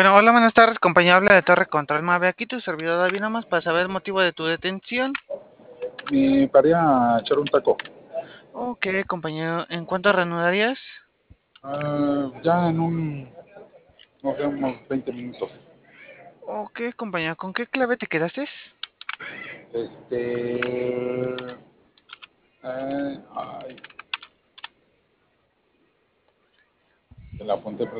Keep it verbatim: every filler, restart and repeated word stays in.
Bueno, hola, buenas tardes, compañero. Habla de Torre Control Mave. Aquí tu servidor David, nada más para saber el motivo de tu detención. Y para ir a echar un taco. Ok, compañero. ¿En cuánto reanudarías? Ah, ya en un, no sé, unos veinte minutos. Ok, compañero. ¿Con qué clave te quedaste? Este. eh, ay, te la apunté,